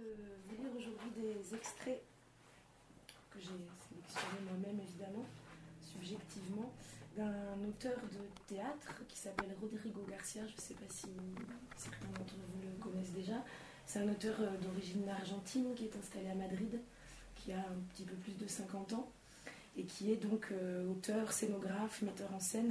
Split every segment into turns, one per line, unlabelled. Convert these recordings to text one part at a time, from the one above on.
vous lire aujourd'hui des extraits que j'ai sélectionnés moi-même, évidemment, subjectivement, d'un auteur de théâtre qui s'appelle Rodrigo Garcia. Je ne sais pas si certains d'entre vous le connaissent déjà. C'est un auteur d'origine argentine qui est installé à Madrid, qui a un petit peu plus de 50 ans, et qui est donc auteur, scénographe, metteur en scène.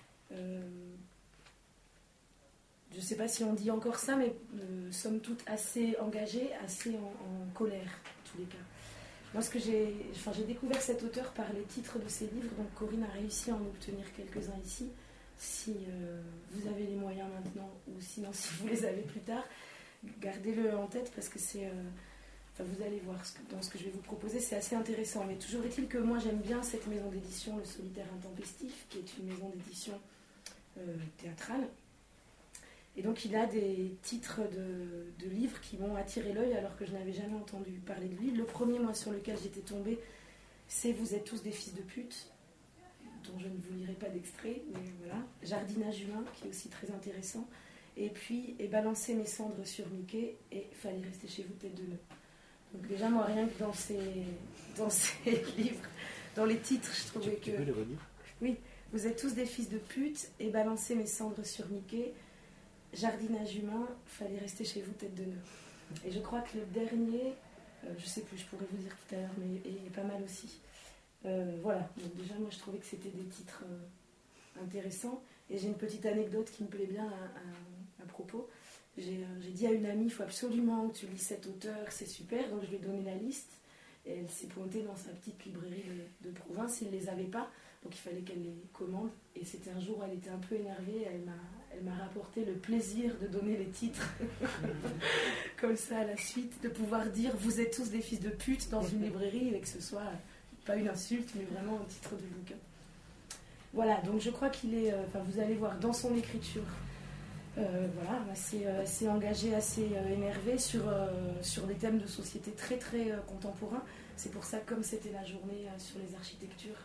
Je ne sais pas si on dit encore ça, mais somme toute assez engagé, assez en colère, en tous les cas. Moi, j'ai découvert cet auteur par les titres de ses livres, donc Corinne a réussi à en obtenir quelques-uns ici. Si vous avez les moyens maintenant, ou sinon si vous les avez plus tard, gardez-le en tête parce que c'est... vous allez voir dans ce que je vais vous proposer, c'est assez intéressant. Mais toujours est-il que moi j'aime bien cette maison d'édition, Le Solitaire Intempestif, qui est une maison d'édition théâtrale. Et donc il a des titres de livres qui m'ont attiré l'œil alors que je n'avais jamais entendu parler de lui. Le premier, moi, sur lequel j'étais tombée, c'est Vous êtes tous des fils de pute, dont je ne vous lirai pas d'extrait, mais voilà. Jardinage humain, qui est aussi très intéressant. Et puis, Et balancer mes cendres sur Mickey, et Fallait rester chez vous tête de nœud. Donc déjà, moi, rien que dans ces livres, dans les titres, je trouvais que...
Tu peux les redire ?
Oui, Vous êtes tous des fils de pute, Et balancer mes cendres sur Mickey, Jardinage humain, Fallait rester chez vous tête de nœud. Et je crois que le dernier, je sais plus, je pourrais vous dire tout à l'heure, mais est pas mal aussi. Voilà, donc déjà moi je trouvais que c'était des titres intéressants. Et j'ai une petite anecdote qui me plaît bien à propos. J'ai dit à une amie, il faut absolument que tu lis cet auteur, c'est super. Donc je lui ai donné la liste. Et elle s'est pointée dans sa petite librairie de province, il ne les avait pas. Donc il fallait qu'elle les commande. Et c'était un jour où elle était un peu énervée. Elle m'a rapporté le plaisir de donner les titres. Comme ça à la suite. De pouvoir dire vous êtes tous des fils de pute dans une librairie. Et que ce soit pas une insulte mais vraiment un titre de bouquin. Voilà, donc je crois qu'il est... vous allez voir dans son écriture. Voilà, assez engagé, assez énervé sur des thèmes de société très très contemporains. C'est pour ça, comme c'était la journée sur les architectures,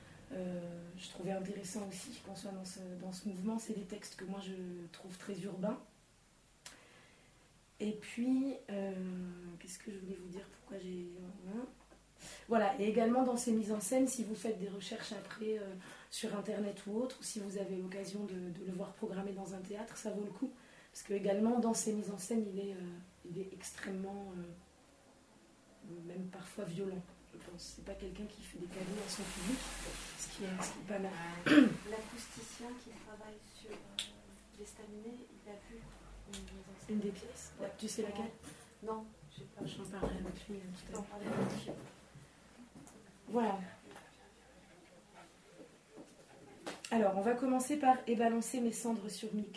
je trouvais intéressant aussi qu'on soit dans ce mouvement. C'est des textes que moi je trouve très urbains. Et puis, qu'est-ce que je voulais vous dire, pourquoi j'ai... Voilà, et également dans ces mises en scène, si vous faites des recherches après sur internet ou autre, ou si vous avez l'occasion de le voir programmé dans un théâtre, ça vaut le coup. Parce que également dans ces mises en scène, il est extrêmement, même parfois violent, je pense. C'est pas quelqu'un qui fait des cadeaux à son public, ce qui est pas mal.
L'acousticien qui travaille sur l'estaminet, il a vu
une des pièces. Ouais. Tu sais laquelle?
Non, je sais pas.
J'en parlerai avec lui tout à l'heure.
L'heure.
Voilà. Alors, on va commencer par « Et balancer mes cendres sur Mickey ».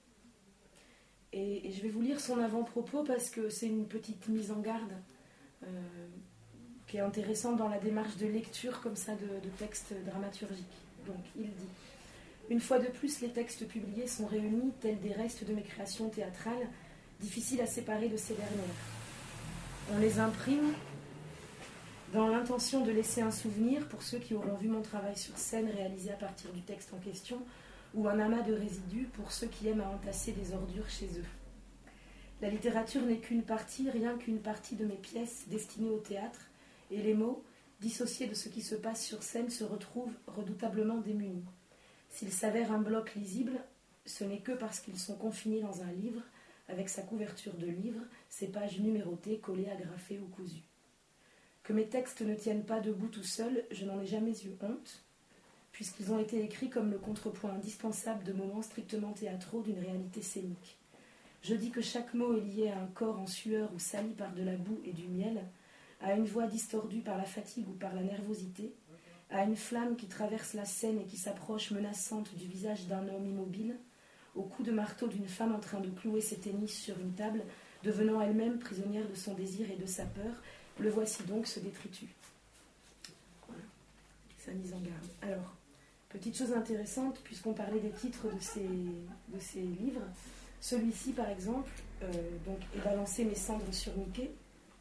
Et je vais vous lire son avant-propos parce que c'est une petite mise en garde qui est intéressante dans la démarche de lecture comme ça de textes dramaturgiques. Donc, il dit « Une fois de plus, les textes publiés sont réunis tels des restes de mes créations théâtrales, difficiles à séparer de ces dernières. On les imprime dans l'intention de laisser un souvenir pour ceux qui auront vu mon travail sur scène réalisé à partir du texte en question, ou un amas de résidus pour ceux qui aiment à entasser des ordures chez eux. La littérature n'est qu'une partie, rien qu'une partie de mes pièces destinées au théâtre, et les mots, dissociés de ce qui se passe sur scène, se retrouvent redoutablement démunis. S'ils s'avèrent un bloc lisible, ce n'est que parce qu'ils sont confinés dans un livre, avec sa couverture de livre, ses pages numérotées, collées, agrafées ou cousues. Que mes textes ne tiennent pas debout tout seuls, je n'en ai jamais eu honte, puisqu'ils ont été écrits comme le contrepoint indispensable de moments strictement théâtraux d'une réalité scénique. Je dis que chaque mot est lié à un corps en sueur ou sali par de la boue et du miel, à une voix distordue par la fatigue ou par la nervosité, à une flamme qui traverse la scène et qui s'approche menaçante du visage d'un homme immobile, au coup de marteau d'une femme en train de clouer ses tennis sur une table, devenant elle-même prisonnière de son désir et de sa peur. Le voici donc se détritus. Voilà, sa mise en garde. Alors, petite chose intéressante, puisqu'on parlait des titres de ces livres, celui-ci par exemple, donc « Et balancer mes cendres sur Mickey »,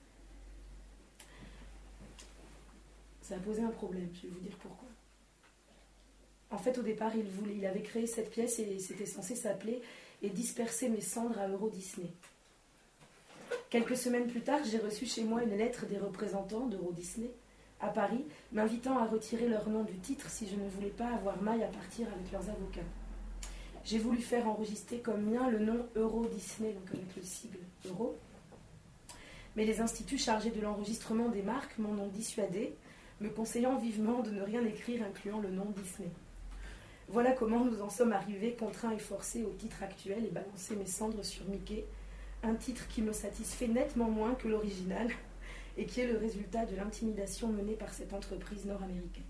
ça a posé un problème, je vais vous dire pourquoi. En fait, au départ, il avait créé cette pièce et c'était censé s'appeler « Et disperser mes cendres à Euro Disney ». Quelques semaines plus tard, j'ai reçu chez moi une lettre des représentants d'Euro Disney à Paris, m'invitant à retirer leur nom du titre si je ne voulais pas avoir maille à partir avec leurs avocats. J'ai voulu faire enregistrer comme mien le nom Euro Disney, donc avec le sigle Euro. Mais les instituts chargés de l'enregistrement des marques m'en ont dissuadé, me conseillant vivement de ne rien écrire incluant le nom Disney. Voilà comment nous en sommes arrivés, contraints et forcés au titre actuel et balancer mes cendres sur Mickey, un titre qui me satisfait nettement moins que l'original et qui est le résultat de l'intimidation menée par cette entreprise nord-américaine.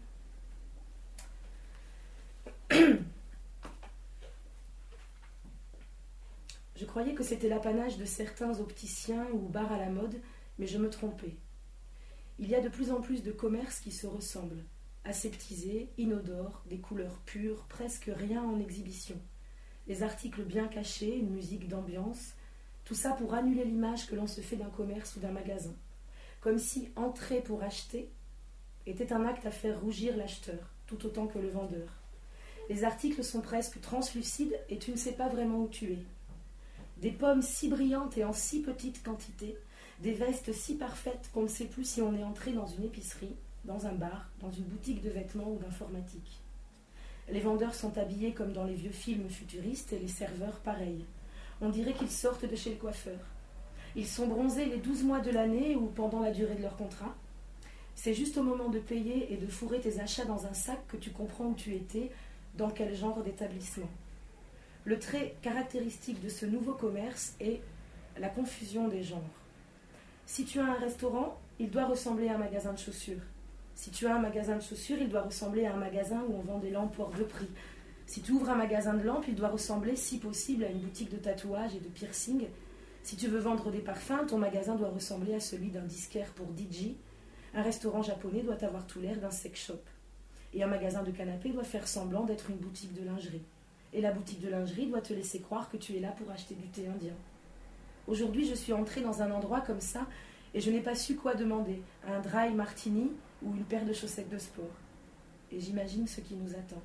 Je croyais que c'était l'apanage de certains opticiens ou bars à la mode, mais je me trompais. Il y a de plus en plus de commerces qui se ressemblent, aseptisés, inodores, des couleurs pures, presque rien en exhibition. Les articles bien cachés, une musique d'ambiance, tout ça pour annuler l'image que l'on se fait d'un commerce ou d'un magasin. Comme si entrer pour acheter était un acte à faire rougir l'acheteur, tout autant que le vendeur. Les articles sont presque translucides et tu ne sais pas vraiment où tu es. Des pommes si brillantes et en si petite quantité, des vestes si parfaites qu'on ne sait plus si on est entré dans une épicerie, dans un bar, dans une boutique de vêtements ou d'informatique. Les vendeurs sont habillés comme dans les vieux films futuristes et les serveurs pareils. On dirait qu'ils sortent de chez le coiffeur. Ils sont bronzés les 12 mois de l'année ou pendant la durée de leur contrat. C'est juste au moment de payer et de fourrer tes achats dans un sac que tu comprends où tu étais, dans quel genre d'établissement. Le trait caractéristique de ce nouveau commerce est la confusion des genres. Si tu as un restaurant, il doit ressembler à un magasin de chaussures. Si tu as un magasin de chaussures, il doit ressembler à un magasin où on vend des lampes hors de prix. Si tu ouvres un magasin de lampes, il doit ressembler, si possible, à une boutique de tatouage et de piercing. Si tu veux vendre des parfums, ton magasin doit ressembler à celui d'un disquaire pour DJ. Un restaurant japonais doit avoir tout l'air d'un sex shop. Et un magasin de canapé doit faire semblant d'être une boutique de lingerie. Et la boutique de lingerie doit te laisser croire que tu es là pour acheter du thé indien. Aujourd'hui, je suis entrée dans un endroit comme ça et je n'ai pas su quoi demander, un dry martini ou une paire de chaussettes de sport. Et j'imagine ce qui nous attend.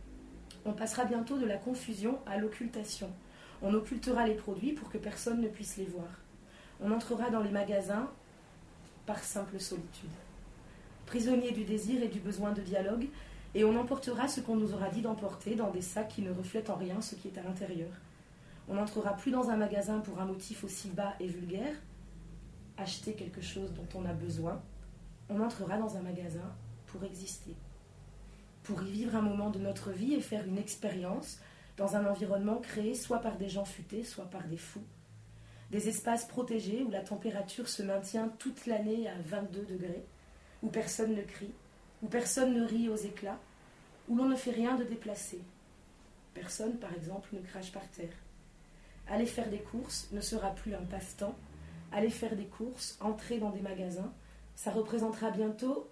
On passera bientôt de la confusion à l'occultation. On occultera les produits pour que personne ne puisse les voir. On entrera dans les magasins par simple solitude. Prisonniers du désir et du besoin de dialogue, et on emportera ce qu'on nous aura dit d'emporter dans des sacs qui ne reflètent en rien ce qui est à l'intérieur. On n'entrera plus dans un magasin pour un motif aussi bas et vulgaire, acheter quelque chose dont on a besoin. On entrera dans un magasin pour exister, pour y vivre un moment de notre vie et faire une expérience dans un environnement créé soit par des gens futés, soit par des fous. Des espaces protégés où la température se maintient toute l'année à 22 degrés, où personne ne crie, où personne ne rit aux éclats, où l'on ne fait rien de déplacé. Personne, par exemple, ne crache par terre. Aller faire des courses ne sera plus un passe-temps. Aller faire des courses, entrer dans des magasins, ça représentera bientôt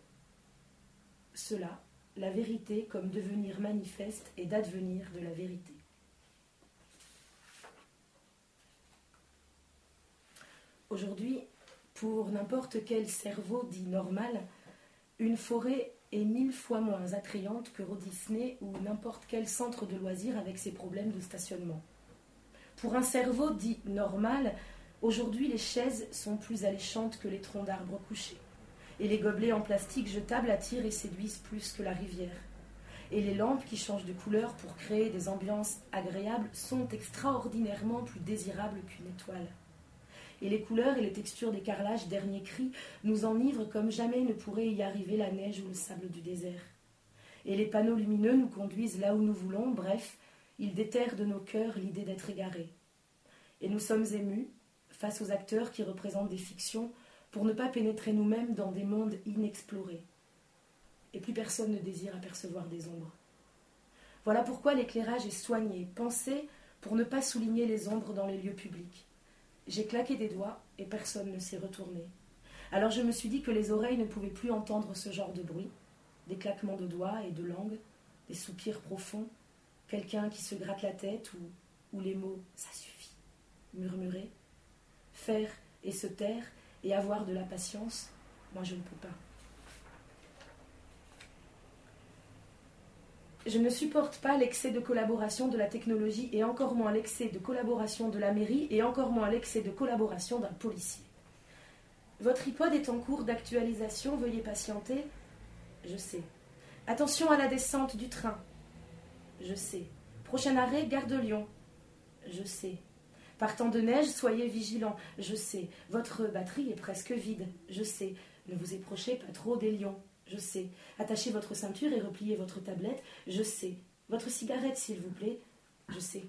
cela, la vérité comme devenir manifeste et d'advenir de la vérité. Aujourd'hui, pour n'importe quel cerveau dit normal, une forêt est 1000 fois moins attrayante que Euro Disney ou n'importe quel centre de loisirs avec ses problèmes de stationnement. Pour un cerveau dit normal, aujourd'hui les chaises sont plus alléchantes que les troncs d'arbres couchés. Et les gobelets en plastique jetables attirent et séduisent plus que la rivière. Et les lampes qui changent de couleur pour créer des ambiances agréables sont extraordinairement plus désirables qu'une étoile. Et les couleurs et les textures des carrelages dernier cri nous enivrent comme jamais ne pourrait y arriver la neige ou le sable du désert. Et les panneaux lumineux nous conduisent là où nous voulons, bref, ils déterrent de nos cœurs l'idée d'être égarés. Et nous sommes émus face aux acteurs qui représentent des fictions pour ne pas pénétrer nous-mêmes dans des mondes inexplorés. Et plus personne ne désire apercevoir des ombres. Voilà pourquoi l'éclairage est soigné, pensé pour ne pas souligner les ombres dans les lieux publics. J'ai claqué des doigts et personne ne s'est retourné. Alors je me suis dit que les oreilles ne pouvaient plus entendre ce genre de bruit, des claquements de doigts et de langue, des soupirs profonds, quelqu'un qui se gratte la tête ou les mots « ça suffit » murmurer, faire et se taire et avoir de la patience, moi je ne peux pas. Je ne supporte pas l'excès de collaboration de la technologie et encore moins l'excès de collaboration de la mairie et encore moins l'excès de collaboration d'un policier. Votre iPod est en cours d'actualisation, veuillez patienter. Je sais. Attention à la descente du train. Je sais. Prochain arrêt, gare de Lyon. Je sais. Partant de neige, soyez vigilants. Je sais. Votre batterie est presque vide. Je sais. Ne vous approchez pas trop des lions. Je sais. Attachez votre ceinture et repliez votre tablette. Je sais. Votre cigarette, s'il vous plaît. Je sais.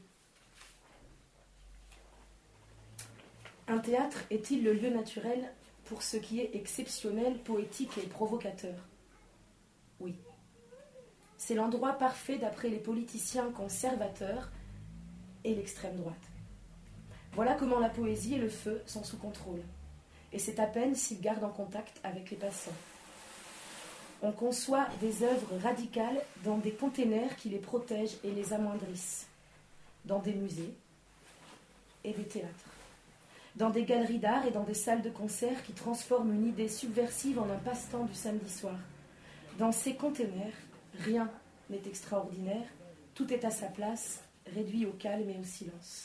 Un théâtre est-il le lieu naturel pour ce qui est exceptionnel, poétique et provocateur? Oui. C'est l'endroit parfait d'après les politiciens conservateurs et l'extrême droite. Voilà comment la poésie et le feu sont sous contrôle. Et c'est à peine s'ils gardent en contact avec les passants. On conçoit des œuvres radicales dans des containers qui les protègent et les amoindrissent, dans des musées et des théâtres, dans des galeries d'art et dans des salles de concert qui transforment une idée subversive en un passe-temps du samedi soir. Dans ces containers, rien n'est extraordinaire, tout est à sa place, réduit au calme et au silence.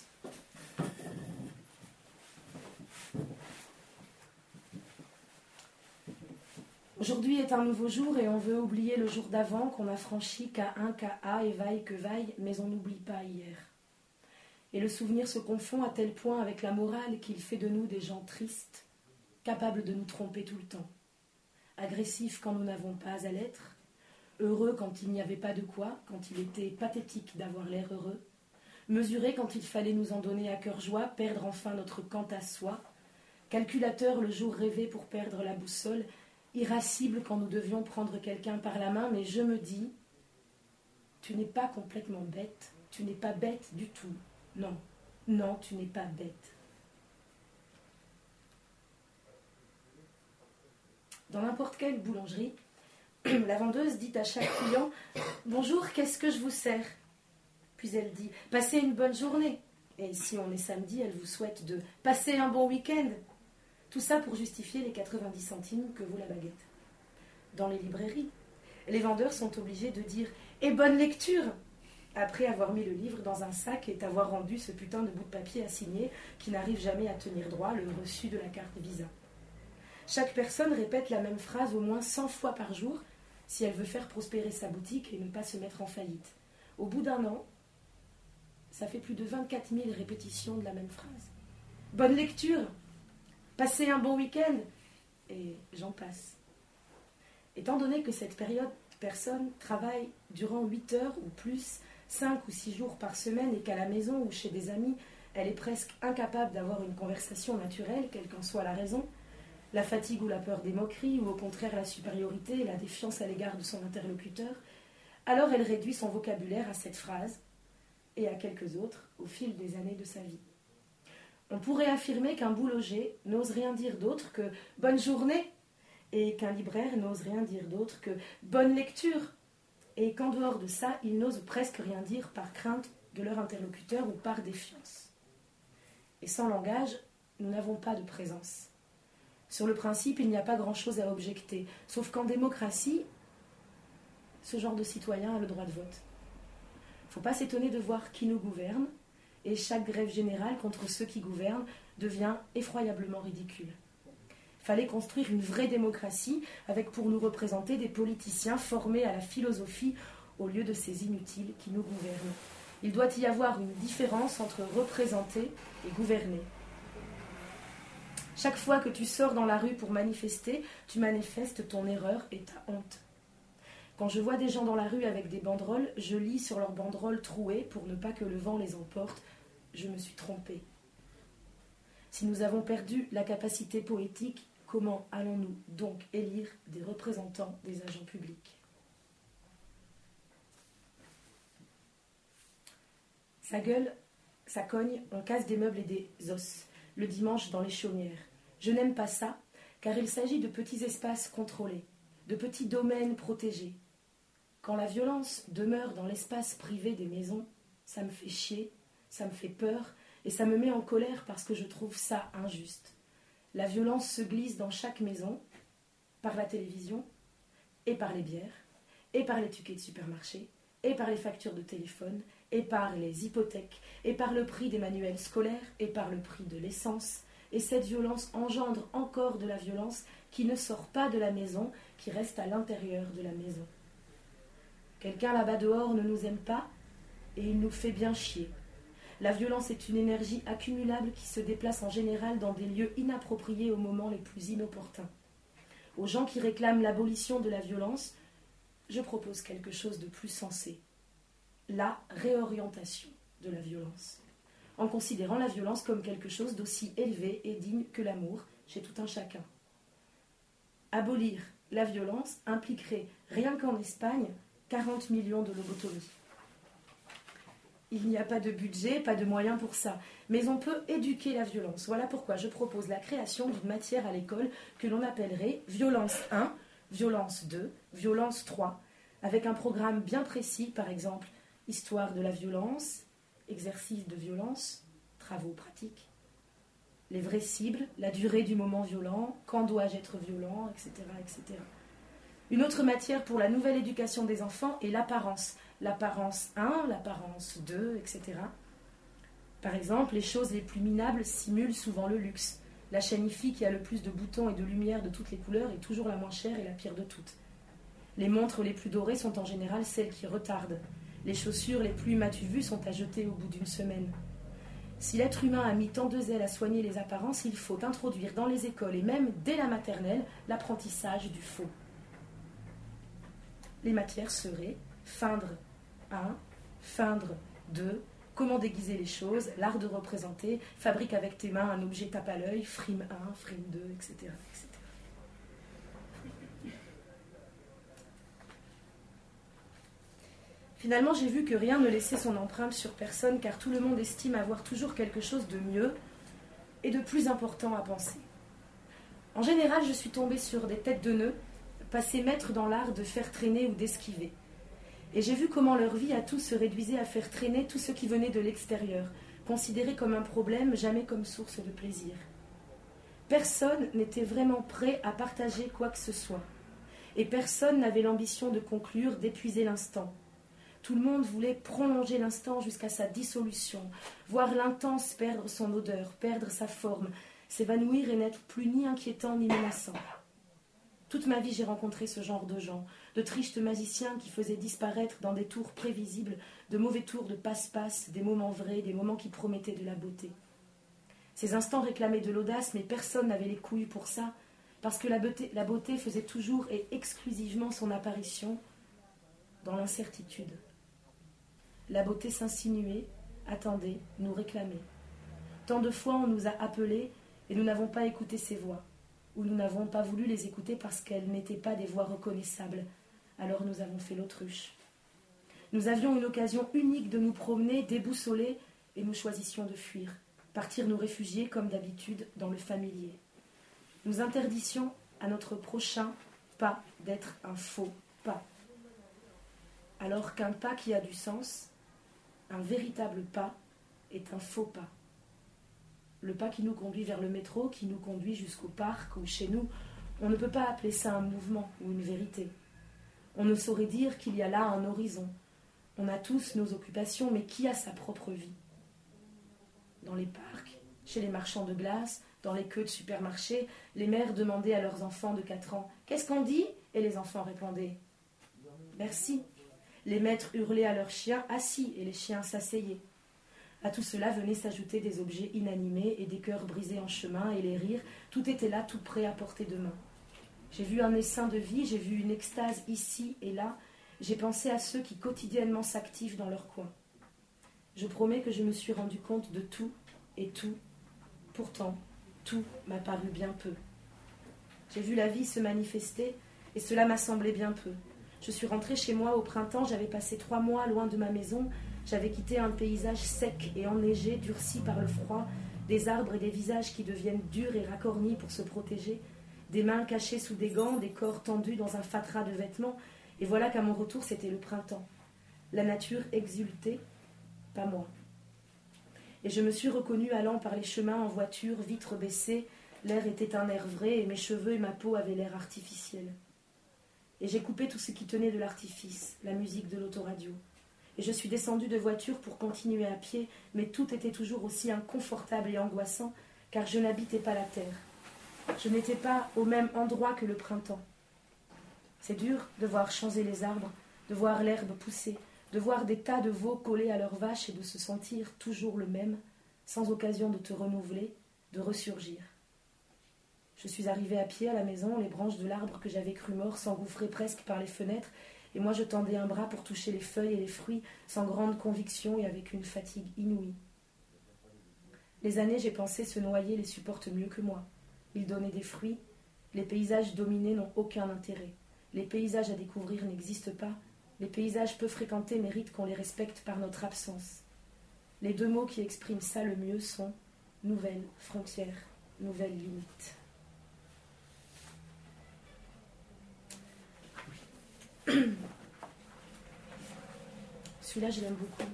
Aujourd'hui est un nouveau jour et on veut oublier le jour d'avant qu'on a franchi qu'à et vaille que vaille, mais on n'oublie pas hier. Et le souvenir se confond à tel point avec la morale qu'il fait de nous des gens tristes, capables de nous tromper tout le temps, agressifs quand nous n'avons pas à l'être, heureux quand il n'y avait pas de quoi, quand il était pathétique d'avoir l'air heureux, mesurés quand il fallait nous en donner à cœur joie, perdre enfin notre quant à soi, calculateur le jour rêvé pour perdre la boussole, irascible quand nous devions prendre quelqu'un par la main, mais je me dis, tu n'es pas complètement bête, tu n'es pas bête du tout, non, non, tu n'es pas bête. Dans n'importe quelle boulangerie, la vendeuse dit à chaque client « Bonjour, qu'est-ce que je vous sers ?» Puis elle dit « Passez une bonne journée ». Et si on est samedi, elle vous souhaite de « Passer un bon week-end ». Tout ça pour justifier les 90 centimes que vaut la baguette. Dans les librairies, les vendeurs sont obligés de dire « Et bonne lecture !» après avoir mis le livre dans un sac et avoir rendu ce putain de bout de papier à signer qui n'arrive jamais à tenir droit, le reçu de la carte Visa. Chaque personne répète la même phrase au moins 100 fois par jour si elle veut faire prospérer sa boutique et ne pas se mettre en faillite. Au bout d'un an, ça fait plus de 24 000 répétitions de la même phrase. Bonne lecture, passez un bon week-end, et j'en passe. Étant donné que cette personne travaille durant 8 heures ou plus, 5 ou 6 jours par semaine, et qu'à la maison ou chez des amis, elle est presque incapable d'avoir une conversation naturelle, quelle qu'en soit la raison, la fatigue ou la peur des moqueries, ou au contraire la supériorité et la défiance à l'égard de son interlocuteur, alors elle réduit son vocabulaire à cette phrase, et à quelques autres, au fil des années de sa vie. On pourrait affirmer qu'un boulanger n'ose rien dire d'autre que « bonne journée » et qu'un libraire n'ose rien dire d'autre que « bonne lecture » et qu'en dehors de ça, ils n'osent presque rien dire par crainte de leur interlocuteur ou par défiance. Et sans langage, nous n'avons pas de présence. Sur le principe, il n'y a pas grand-chose à objecter, sauf qu'en démocratie, ce genre de citoyen a le droit de vote. Il ne faut pas s'étonner de voir qui nous gouverne, et chaque grève générale contre ceux qui gouvernent devient effroyablement ridicule. Il fallait construire une vraie démocratie avec pour nous représenter des politiciens formés à la philosophie au lieu de ces inutiles qui nous gouvernent. Il doit y avoir une différence entre représenter et gouverner. Chaque fois que tu sors dans la rue pour manifester, tu manifestes ton erreur et ta honte. Quand je vois des gens dans la rue avec des banderoles, je lis sur leurs banderoles trouées pour ne pas que le vent les emporte. Je me suis trompée. Si nous avons perdu la capacité poétique, comment allons-nous donc élire des représentants des agents publics ? Ça gueule, ça cogne, on casse des meubles et des os, le dimanche dans les chaumières. Je n'aime pas ça, car il s'agit de petits espaces contrôlés, de petits domaines protégés. Quand la violence demeure dans l'espace privé des maisons, ça me fait chier, ça me fait peur, et ça me met en colère parce que je trouve ça injuste. La violence se glisse dans chaque maison, par la télévision, et par les bières, et par les tickets de supermarché, et par les factures de téléphone, et par les hypothèques, et par le prix des manuels scolaires, et par le prix de l'essence, et cette violence engendre encore de la violence qui ne sort pas de la maison, qui reste à l'intérieur de la maison. Quelqu'un là-bas dehors ne nous aime pas et il nous fait bien chier. La violence est une énergie accumulable qui se déplace en général dans des lieux inappropriés aux moments les plus inopportuns. Aux gens qui réclament l'abolition de la violence, je propose quelque chose de plus sensé. La réorientation de la violence, en considérant la violence comme quelque chose d'aussi élevé et digne que l'amour chez tout un chacun. Abolir la violence impliquerait, rien qu'en Espagne, 40 millions de lobotomies. Il n'y a pas de budget, pas de moyens pour ça, mais on peut éduquer la violence. Voilà pourquoi je propose la création d'une matière à l'école que l'on appellerait violence 1, violence 2, violence 3, avec un programme bien précis, par exemple histoire de la violence, exercice de violence, travaux pratiques, les vraies cibles, la durée du moment violent, quand dois-je être violent, etc., etc. Une autre matière pour la nouvelle éducation des enfants est l'apparence. L'apparence 1, l'apparence 2, etc. Par exemple, les choses les plus minables simulent souvent le luxe. La chaîne IFI qui a le plus de boutons et de lumière de toutes les couleurs est toujours la moins chère et la pire de toutes. Les montres les plus dorées sont en général celles qui retardent. Les chaussures les plus m'as-tu vu sont à jeter au bout d'une semaine. Si l'être humain a mis tant de zèle à soigner les apparences, il faut introduire dans les écoles et même dès la maternelle l'apprentissage du faux. Les matières seraient feindre 1, feindre 2, comment déguiser les choses, l'art de représenter, fabrique avec tes mains un objet tape à l'œil, frime 1, frime 2, etc., etc. Finalement, j'ai vu que rien ne laissait son empreinte sur personne, car tout le monde estime avoir toujours quelque chose de mieux et de plus important à penser. En général, je suis tombée sur des têtes de nœuds, passées maîtres dans l'art de faire traîner ou d'esquiver. Et j'ai vu comment leur vie à tous se réduisait à faire traîner tout ce qui venait de l'extérieur, considéré comme un problème, jamais comme source de plaisir. Personne n'était vraiment prêt à partager quoi que ce soit. Et personne n'avait l'ambition de conclure, d'épuiser l'instant. Tout le monde voulait prolonger l'instant jusqu'à sa dissolution, voir l'intense perdre son odeur, perdre sa forme, s'évanouir et n'être plus ni inquiétant ni menaçant. Toute ma vie, j'ai rencontré ce genre de gens, de tristes magiciens qui faisaient disparaître dans des tours prévisibles, de mauvais tours de passe-passe, des moments vrais, des moments qui promettaient de la beauté. Ces instants réclamaient de l'audace, mais personne n'avait les couilles pour ça, parce que la beauté faisait toujours et exclusivement son apparition dans l'incertitude. La beauté s'insinuait, attendait, nous réclamait. Tant de fois on nous a appelés et nous n'avons pas écouté ces voix, ou nous n'avons pas voulu les écouter parce qu'elles n'étaient pas des voix reconnaissables. Alors nous avons fait l'autruche. Nous avions une occasion unique de nous promener, déboussolés, et nous choisissions de fuir, partir nous réfugier comme d'habitude dans le familier. Nous interdissions à notre prochain pas d'être un faux pas. Alors qu'un pas qui a du sens, un véritable pas, est un faux pas. Le pas qui nous conduit vers le métro, qui nous conduit jusqu'au parc ou chez nous, on ne peut pas appeler ça un mouvement ou une vérité. On ne saurait dire qu'il y a là un horizon. On a tous nos occupations, mais qui a sa propre vie? Dans les parcs, chez les marchands de glace, dans les queues de supermarchés, les mères demandaient à leurs enfants de 4 ans « Qu'est-ce qu'on dit ?» Et les enfants répondaient « Merci ». Les maîtres hurlaient à leurs chiens assis et les chiens s'asseyaient. À tout cela venaient s'ajouter des objets inanimés et des cœurs brisés en chemin et les rires. Tout était là, tout prêt à portée de main. J'ai vu un essaim de vie, j'ai vu une extase ici et là. J'ai pensé à ceux qui quotidiennement s'activent dans leur coin. Je promets que je me suis rendu compte de tout et tout. Pourtant, tout m'a paru bien peu. J'ai vu la vie se manifester et cela m'a semblé bien peu. Je suis rentrée chez moi au printemps, j'avais passé 3 mois loin de ma maison, j'avais quitté un paysage sec et enneigé, durci par le froid, des arbres et des visages qui deviennent durs et racornis pour se protéger, des mains cachées sous des gants, des corps tendus dans un fatras de vêtements, et voilà qu'à mon retour c'était le printemps. La nature exultait, pas moi. Et je me suis reconnue allant par les chemins en voiture, vitres baissées, l'air était un air vrai et mes cheveux et ma peau avaient l'air artificiel. Et j'ai coupé tout ce qui tenait de l'artifice, la musique de l'autoradio. Et je suis descendue de voiture pour continuer à pied, mais tout était toujours aussi inconfortable et angoissant, car je n'habitais pas la terre. Je n'étais pas au même endroit que le printemps. C'est dur de voir changer les arbres, de voir l'herbe pousser, de voir des tas de veaux collés à leurs vaches et de se sentir toujours le même, sans occasion de te renouveler, de ressurgir. Je suis arrivée à pied à la maison, les branches de l'arbre que j'avais cru mort s'engouffraient presque par les fenêtres, et moi je tendais un bras pour toucher les feuilles et les fruits, sans grande conviction et avec une fatigue inouïe. Les années, j'ai pensé, se noyer les supportent mieux que moi. Ils donnaient des fruits, les paysages dominés n'ont aucun intérêt. Les paysages à découvrir n'existent pas, les paysages peu fréquentés méritent qu'on les respecte par notre absence. Les deux mots qui expriment ça le mieux sont « nouvelles frontières, nouvelles limites ». Celui-là, je l'aime beaucoup.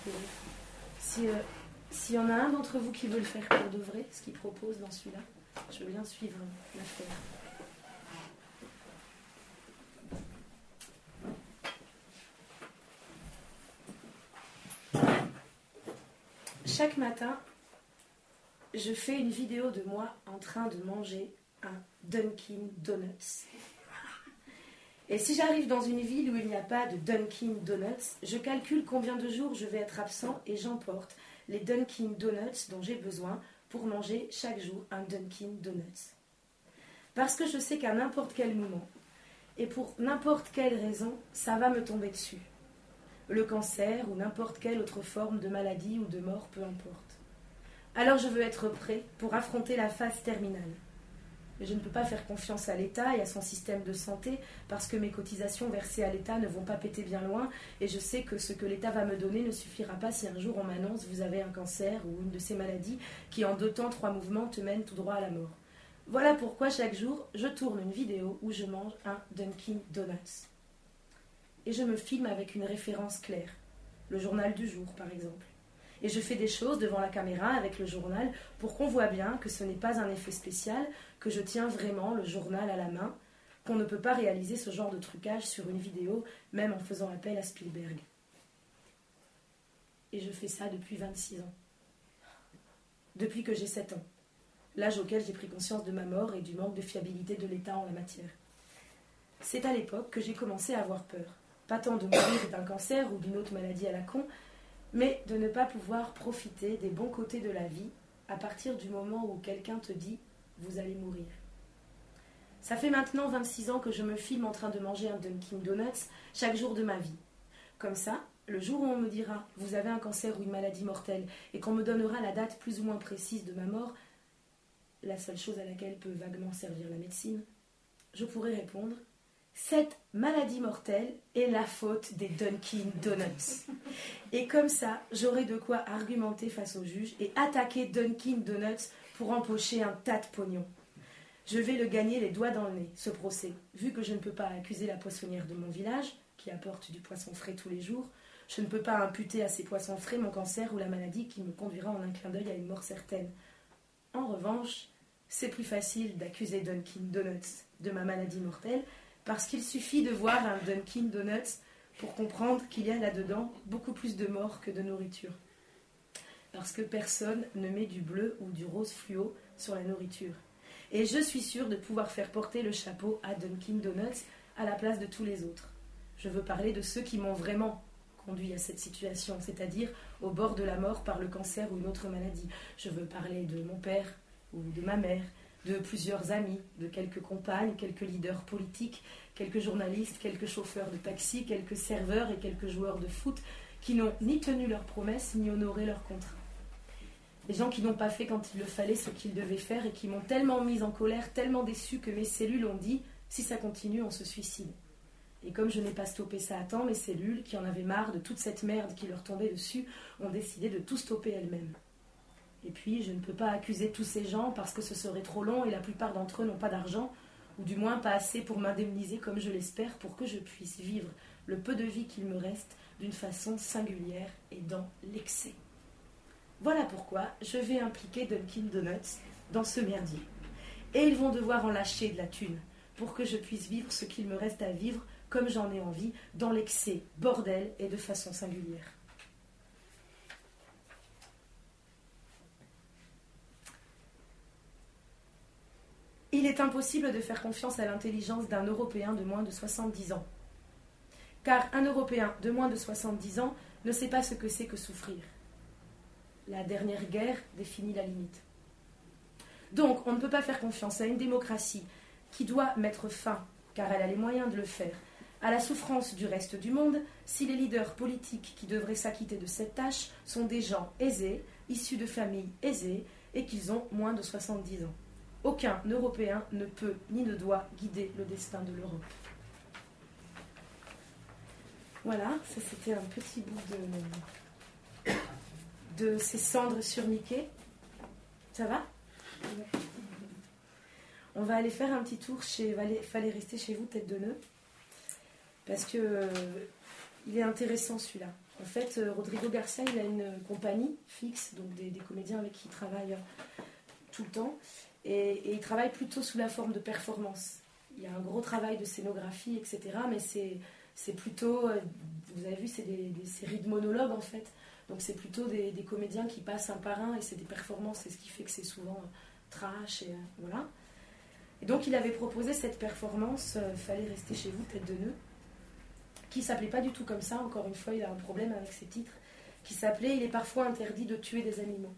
S'il y en a un d'entre vous qui veut le faire pour de vrai, ce qu'il propose dans celui-là, je veux bien suivre l'affaire. Chaque matin, je fais une vidéo de moi en train de manger un Dunkin' Donuts. Et si j'arrive dans une ville où il n'y a pas de Dunkin' Donuts, je calcule combien de jours je vais être absent et j'emporte les Dunkin' Donuts dont j'ai besoin pour manger chaque jour un Dunkin' Donuts. Parce que je sais qu'à n'importe quel moment, et pour n'importe quelle raison, ça va me tomber dessus. Le cancer ou n'importe quelle autre forme de maladie ou de mort, peu importe. Alors je veux être prêt pour affronter la phase terminale. Mais je ne peux pas faire confiance à l'État et à son système de santé parce que mes cotisations versées à l'État ne vont pas péter bien loin et je sais que ce que l'État va me donner ne suffira pas si un jour on m'annonce vous avez un cancer ou une de ces maladies qui en 2 temps, 3 mouvements te mènent tout droit à la mort. Voilà pourquoi chaque jour je tourne une vidéo où je mange un Dunkin' Donuts. Et je me filme avec une référence claire, le journal du jour par exemple. Et je fais des choses devant la caméra avec le journal pour qu'on voit bien que ce n'est pas un effet spécial, que je tiens vraiment le journal à la main, qu'on ne peut pas réaliser ce genre de trucage sur une vidéo, même en faisant appel à Spielberg. Et je fais ça depuis 26 ans. Depuis que j'ai 7 ans. L'âge auquel j'ai pris conscience de ma mort et du manque de fiabilité de l'État en la matière. C'est à l'époque que j'ai commencé à avoir peur. Pas tant de mourir d'un cancer ou d'une autre maladie à la con, mais de ne pas pouvoir profiter des bons côtés de la vie à partir du moment où quelqu'un te dit « vous allez mourir ». Ça fait maintenant 26 ans que je me filme en train de manger un Dunkin' Donuts chaque jour de ma vie. Comme ça, le jour où on me dira « vous avez un cancer ou une maladie mortelle » et qu'on me donnera la date plus ou moins précise de ma mort, la seule chose à laquelle peut vaguement servir la médecine, je pourrai répondre « cette maladie mortelle est la faute des Dunkin' Donuts. » Et comme ça, j'aurai de quoi argumenter face au juge et attaquer Dunkin' Donuts pour empocher un tas de pognon. Je vais le gagner les doigts dans le nez, ce procès. Vu que je ne peux pas accuser la poissonnière de mon village, qui apporte du poisson frais tous les jours, je ne peux pas imputer à ces poissons frais mon cancer ou la maladie qui me conduira en un clin d'œil à une mort certaine. En revanche, c'est plus facile d'accuser Dunkin' Donuts de ma maladie mortelle, parce qu'il suffit de voir un Dunkin' Donuts pour comprendre qu'il y a là-dedans beaucoup plus de morts que de nourriture. Parce que personne ne met du bleu ou du rose fluo sur la nourriture. Et je suis sûre de pouvoir faire porter le chapeau à Dunkin' Donuts à la place de tous les autres. Je veux parler de ceux qui m'ont vraiment conduit à cette situation, c'est-à-dire au bord de la mort par le cancer ou une autre maladie. Je veux parler de mon père ou de ma mère, de plusieurs amis, de quelques compagnes, quelques leaders politiques, quelques journalistes, quelques chauffeurs de taxi, quelques serveurs et quelques joueurs de foot qui n'ont ni tenu leurs promesses ni honoré leurs contrats. Les gens qui n'ont pas fait quand il le fallait ce qu'ils devaient faire et qui m'ont tellement mise en colère, tellement déçue que mes cellules ont dit « si ça continue, on se suicide ». Et comme je n'ai pas stoppé ça à temps, mes cellules, qui en avaient marre de toute cette merde qui leur tombait dessus, ont décidé de tout stopper elles-mêmes. Et puis, je ne peux pas accuser tous ces gens parce que ce serait trop long et la plupart d'entre eux n'ont pas d'argent, ou du moins pas assez pour m'indemniser comme je l'espère, pour que je puisse vivre le peu de vie qu'il me reste d'une façon singulière et dans l'excès. Voilà pourquoi je vais impliquer Dunkin' Donuts dans ce merdier. Et ils vont devoir en lâcher de la thune pour que je puisse vivre ce qu'il me reste à vivre comme j'en ai envie, dans l'excès, bordel et de façon singulière. Il est impossible de faire confiance à l'intelligence d'un Européen de moins de 70 ans. Car un Européen de moins de 70 ans ne sait pas ce que c'est que souffrir. La dernière guerre définit la limite. Donc, on ne peut pas faire confiance à une démocratie qui doit mettre fin, car elle a les moyens de le faire, à la souffrance du reste du monde, si les leaders politiques qui devraient s'acquitter de cette tâche sont des gens aisés, issus de familles aisées, et qu'ils ont moins de 70 ans. Aucun Européen ne peut ni ne doit guider le destin de l'Europe. Voilà, ça c'était un petit bout de ces cendres surniquées. Ça va ? On va aller faire un petit tour chez Fallait rester chez vous, tête de nœud. Parce que il est intéressant celui-là. En fait, Rodrigo Garcia, il a une compagnie fixe, donc des comédiens avec qui il travaille tout le temps. Et il travaille plutôt sous la forme de performance. Il y a un gros travail de scénographie, etc. Mais c'est plutôt, vous avez vu, c'est des séries de monologues en fait. Donc c'est plutôt des comédiens qui passent un par un et c'est des performances. C'est ce qui fait que c'est souvent trash. Et, voilà. Et donc il avait proposé cette performance, Fallait rester chez vous, tête de nœud, qui s'appelait pas du tout comme ça. Encore une fois, il a un problème avec ses titres. Qui s'appelait Il est parfois interdit de tuer des animaux.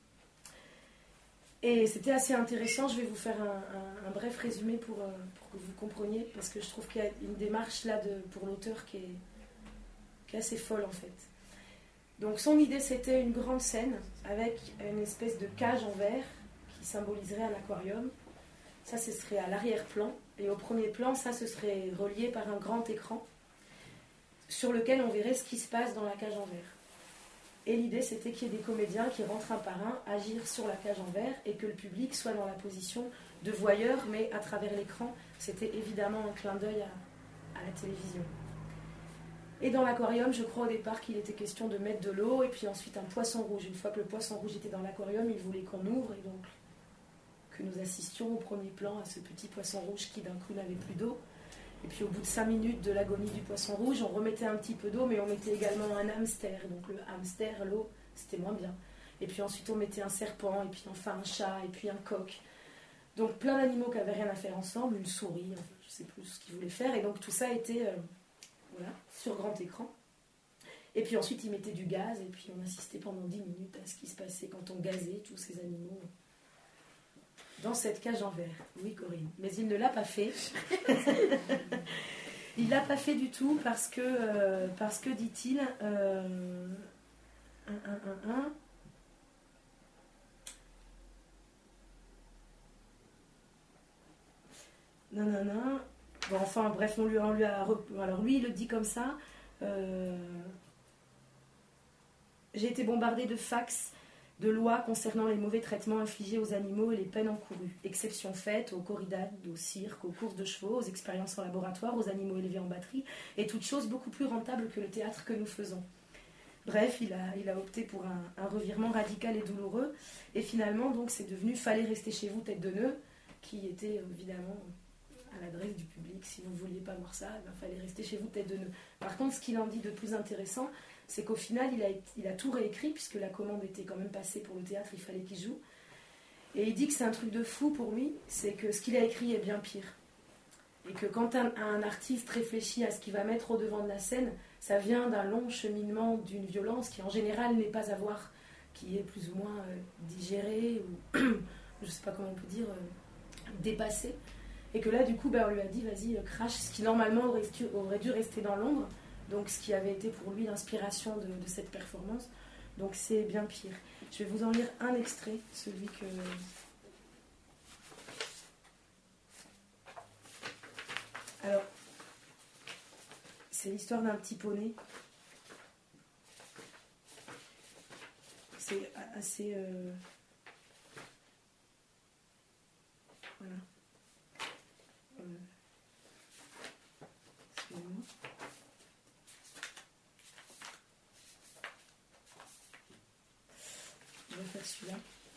Et c'était assez intéressant. Je vais vous faire un bref résumé pour que vous compreniez, parce que je trouve qu'il y a une démarche là pour l'auteur qui est assez folle en fait. Donc son idée, c'était une grande scène avec une espèce de cage en verre qui symboliserait un aquarium. Ça, ce serait à l'arrière-plan. Et au premier plan, ça, ce serait relié par un grand écran sur lequel on verrait ce qui se passe dans la cage en verre. Et l'idée, c'était qu'il y ait des comédiens qui rentrent un par un, agir sur la cage en verre, et que le public soit dans la position de voyeur, mais à travers l'écran. C'était évidemment un clin d'œil à la télévision. Et dans l'aquarium, je crois au départ qu'il était question de mettre de l'eau, et puis ensuite un poisson rouge. Une fois que le poisson rouge était dans l'aquarium, il voulait qu'on ouvre, et donc que nous assistions au premier plan à ce petit poisson rouge qui d'un coup n'avait plus d'eau. Et puis au bout de 5 minutes de l'agonie du poisson rouge, on remettait un petit peu d'eau, mais on mettait également un hamster. Donc le hamster, l'eau, c'était moins bien. Et puis ensuite on mettait un serpent, et puis enfin un chat, et puis un coq. Donc plein d'animaux qui n'avaient rien à faire ensemble, une souris, enfin, je ne sais plus ce qu'ils voulaient faire. Et donc tout ça était voilà, sur grand écran. Et puis ensuite ils mettaient du gaz, et puis on assistait pendant 10 minutes à ce qui se passait quand on gazait tous ces animaux dans cette cage en verre. Oui, Corinne. Mais il ne l'a pas fait. Il ne l'a pas fait du tout parce que dit-il, non. Bon, enfin, bref, on lui a... Alors lui, il le dit comme ça. J'ai été bombardé de fax, de lois concernant les mauvais traitements infligés aux animaux et les peines encourues. Exception faite aux corridas, au cirque, aux courses de chevaux, aux expériences en laboratoire, aux animaux élevés en batterie, et toutes choses beaucoup plus rentables que le théâtre que nous faisons. Bref, il a opté pour un revirement radical et douloureux, et finalement, donc, c'est devenu « Fallait rester chez vous, tête de nœud », qui était évidemment à l'adresse du public. Si vous ne vouliez pas voir ça, il fallait rester chez vous, tête de nœud. Par contre, ce qu'il en dit de plus intéressant, c'est qu'au final, il a tout réécrit, puisque la commande était quand même passée pour le théâtre, il fallait qu'il joue. Et il dit que c'est un truc de fou pour lui, c'est que ce qu'il a écrit est bien pire. Et que quand un artiste réfléchit à ce qu'il va mettre au devant de la scène, ça vient d'un long cheminement d'une violence qui en général n'est pas à voir, qui est plus ou moins digérée, ou je ne sais pas comment on peut dire, dépassée. Et que là, du coup, on lui a dit, vas-y, crache, ce qui normalement aurait dû rester dans l'ombre. Donc ce qui avait été pour lui l'inspiration de cette performance. Donc c'est bien pire. Je vais vous en lire un extrait, celui que... Alors, c'est l'histoire d'un petit poney. C'est assez... Voilà. Excusez-moi. Je vais faire celui-là.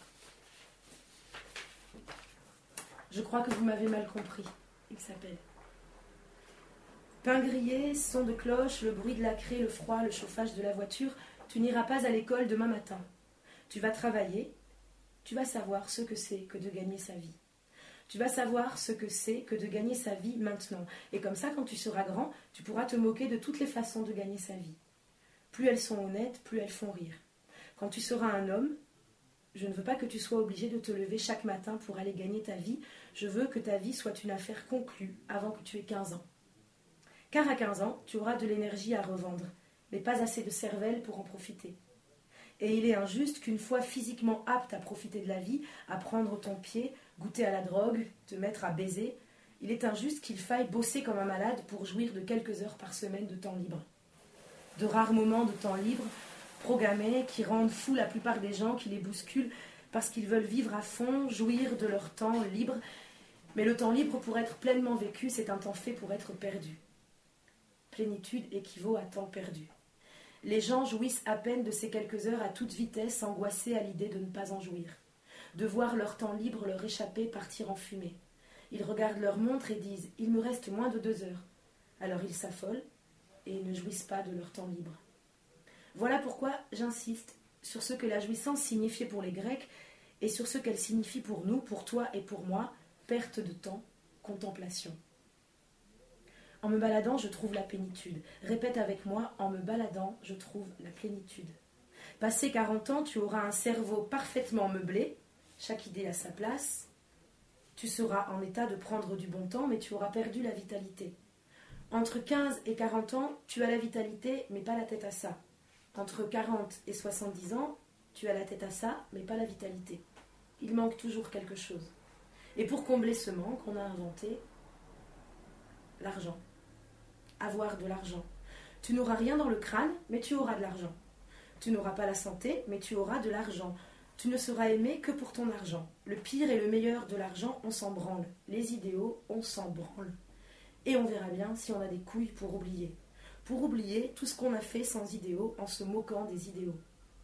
Je crois que vous m'avez mal compris. Il s'appelle Pain grillé, son de cloche, le bruit de la craie, le froid, le chauffage de la voiture. Tu n'iras pas à l'école demain matin. Tu vas travailler. Tu vas savoir ce que c'est que de gagner sa vie. Tu vas savoir ce que c'est que de gagner sa vie maintenant. Et comme ça, quand tu seras grand, tu pourras te moquer de toutes les façons de gagner sa vie. Plus elles sont honnêtes, plus elles font rire. Quand tu seras un homme, je ne veux pas que tu sois obligé de te lever chaque matin pour aller gagner ta vie. Je veux que ta vie soit une affaire conclue avant que tu aies 15 ans. Car à 15 ans, tu auras de l'énergie à revendre, mais pas assez de cervelle pour en profiter. Et il est injuste qu'une fois physiquement apte à profiter de la vie, à prendre ton pied, goûter à la drogue, te mettre à baiser, il est injuste qu'il faille bosser comme un malade pour jouir de quelques heures par semaine de temps libre. De rares moments de temps libre, programmés, qui rendent fous la plupart des gens, qui les bousculent parce qu'ils veulent vivre à fond, jouir de leur temps libre. Mais le temps libre, pour être pleinement vécu, c'est un temps fait pour être perdu. Plénitude équivaut à temps perdu. Les gens jouissent à peine de ces quelques heures à toute vitesse, angoissés à l'idée de ne pas en jouir, de voir leur temps libre leur échapper, partir en fumée. Ils regardent leur montre et disent « il me reste moins de 2 heures ». Alors ils s'affolent et ne jouissent pas de leur temps libre. Voilà pourquoi j'insiste sur ce que la jouissance signifiait pour les Grecs et sur ce qu'elle signifie pour nous, pour toi et pour moi, perte de temps, contemplation. En me baladant, je trouve la plénitude. Répète avec moi, en me baladant, je trouve la plénitude. Passé 40 ans, tu auras un cerveau parfaitement meublé, chaque idée à sa place. Tu seras en état de prendre du bon temps, mais tu auras perdu la vitalité. Entre 15 et 40 ans, tu as la vitalité, mais pas la tête à ça. Entre 40 et 70 ans, tu as la tête à ça, mais pas la vitalité. Il manque toujours quelque chose. Et pour combler ce manque, on a inventé l'argent. Avoir de l'argent. Tu n'auras rien dans le crâne, mais tu auras de l'argent. Tu n'auras pas la santé, mais tu auras de l'argent. Tu ne seras aimé que pour ton argent. Le pire et le meilleur de l'argent, on s'en branle. Les idéaux, on s'en branle. Et on verra bien si on a des couilles pour oublier. Pour oublier tout ce qu'on a fait sans idéaux, en se moquant des idéaux.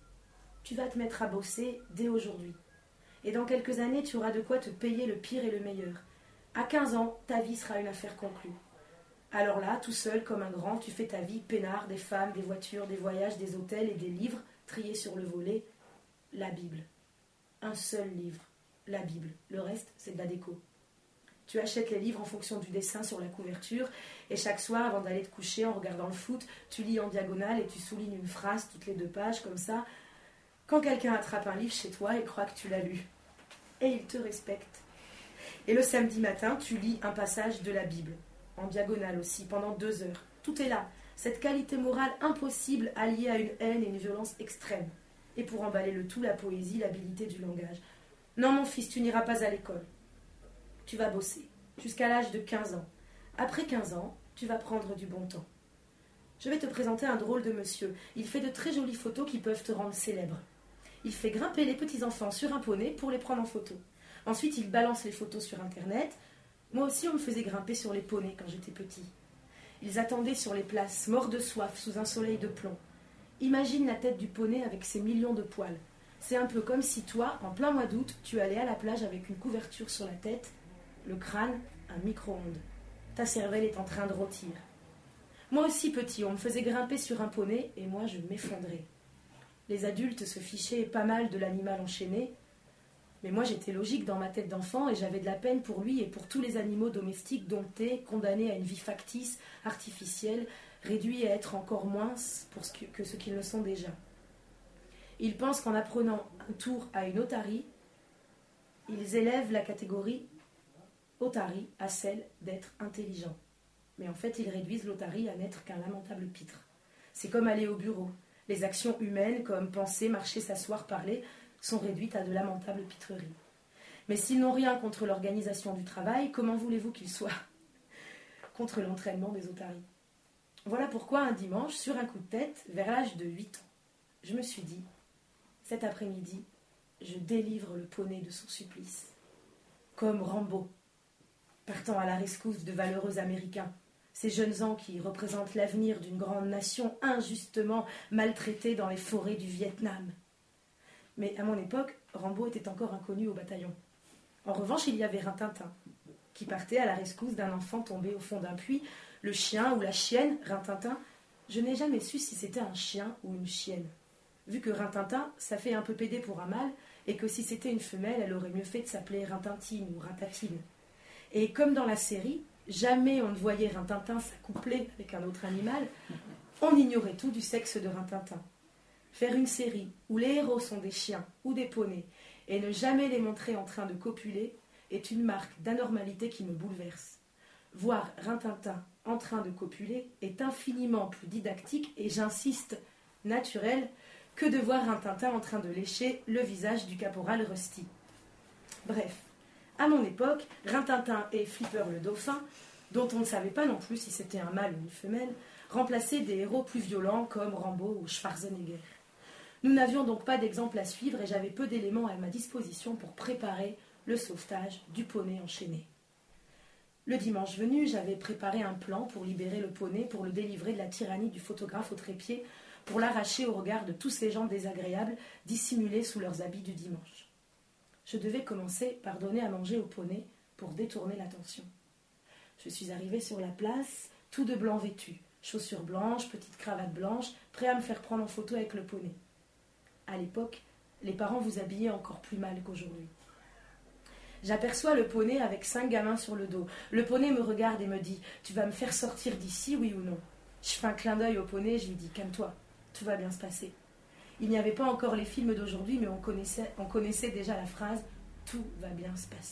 Tu vas te mettre à bosser dès aujourd'hui. Et dans quelques années, tu auras de quoi te payer le pire et le meilleur. À 15 ans, ta vie sera une affaire conclue. Alors là, tout seul, comme un grand, tu fais ta vie, peinard, des femmes, des voitures, des voyages, des hôtels et des livres, triés sur le volet, la Bible. Un seul livre, la Bible. Le reste, c'est de la déco. Tu achètes les livres en fonction du dessin sur la couverture, et chaque soir, avant d'aller te coucher, en regardant le foot, tu lis en diagonale et tu soulignes une phrase toutes les 2 pages, comme ça. Quand quelqu'un attrape un livre chez toi, il croit que tu l'as lu. Et il te respecte. Et le samedi matin, tu lis un passage de la Bible. En diagonale aussi, pendant 2 heures. Tout est là. Cette qualité morale impossible alliée à une haine et une violence extrême. Et pour emballer le tout, la poésie, l'habileté du langage. Non, mon fils, tu n'iras pas à l'école. Tu vas bosser, jusqu'à l'âge de 15 ans. Après 15 ans, tu vas prendre du bon temps. Je vais te présenter un drôle de monsieur. Il fait de très jolies photos qui peuvent te rendre célèbre. Il fait grimper les petits-enfants sur un poney pour les prendre en photo. Ensuite, il balance les photos sur Internet. Moi aussi, on me faisait grimper sur les poneys quand j'étais petit. Ils attendaient sur les places, morts de soif, sous un soleil de plomb. Imagine la tête du poney avec ses millions de poils. C'est un peu comme si toi, en plein mois d'août, tu allais à la plage avec une couverture sur la tête, le crâne, un micro-ondes. Ta cervelle est en train de rôtir. Moi aussi, petit, on me faisait grimper sur un poney et moi, je m'effondrais. Les adultes se fichaient pas mal de l'animal enchaîné, mais moi, j'étais logique dans ma tête d'enfant et j'avais de la peine pour lui et pour tous les animaux domestiques domptés, condamnés à une vie factice, artificielle, réduits à être encore moins que ce qu'ils ne sont déjà. Ils pensent qu'en apprenant un tour à une otarie, ils élèvent la catégorie otarie à celle d'être intelligent. Mais en fait, ils réduisent l'otarie à n'être qu'un lamentable pitre. C'est comme aller au bureau. Les actions humaines, comme penser, marcher, s'asseoir, parler, sont réduites à de lamentables pitreries. Mais s'ils n'ont rien contre l'organisation du travail, comment voulez-vous qu'ils soient contre l'entraînement des otaries? Voilà pourquoi un dimanche, sur un coup de tête, vers l'âge de 8 ans, je me suis dit, cet après-midi, je délivre le poney de son supplice. Comme Rambo, partant à la rescousse de valeureux Américains, ces jeunes gens qui représentent l'avenir d'une grande nation injustement maltraitée dans les forêts du Vietnam. Mais à mon époque, Rambo était encore inconnu au bataillon. En revanche, il y avait Rintintin, qui partait à la rescousse d'un enfant tombé au fond d'un puits. Le chien ou la chienne, Rintintin, je n'ai jamais su si c'était un chien ou une chienne. Vu que Rintintin, ça fait un peu pédé pour un mâle, et que si c'était une femelle, elle aurait mieux fait de s'appeler Rintintine ou Ratatine. Et comme dans la série, jamais on ne voyait Rintintin s'accoupler avec un autre animal, on ignorait tout du sexe de Rintintin. Faire une série où les héros sont des chiens ou des poneys et ne jamais les montrer en train de copuler est une marque d'anormalité qui me bouleverse. Voir Rintintin en train de copuler est infiniment plus didactique et, j'insiste, naturel que de voir Rintintin en train de lécher le visage du caporal Rusty. Bref, à mon époque, Rintintin et Flipper le dauphin, dont on ne savait pas non plus si c'était un mâle ou une femelle, remplaçaient des héros plus violents comme Rambo ou Schwarzenegger. Nous n'avions donc pas d'exemple à suivre et j'avais peu d'éléments à ma disposition pour préparer le sauvetage du poney enchaîné. Le dimanche venu, j'avais préparé un plan pour libérer le poney, pour le délivrer de la tyrannie du photographe au trépied, pour l'arracher au regard de tous ces gens désagréables dissimulés sous leurs habits du dimanche. Je devais commencer par donner à manger au poney pour détourner l'attention. Je suis arrivée sur la place, tout de blanc vêtu, chaussures blanches, petite cravate blanche, prêt à me faire prendre en photo avec le poney. À l'époque, les parents vous habillaient encore plus mal qu'aujourd'hui. J'aperçois le poney avec 5 gamins sur le dos. Le poney me regarde et me dit « Tu vas me faire sortir d'ici, oui ou non ?» Je fais un clin d'œil au poney et je lui dis « Calme-toi, tout va bien se passer. » Il n'y avait pas encore les films d'aujourd'hui, mais on connaissait déjà la phrase « Tout va bien se passer ».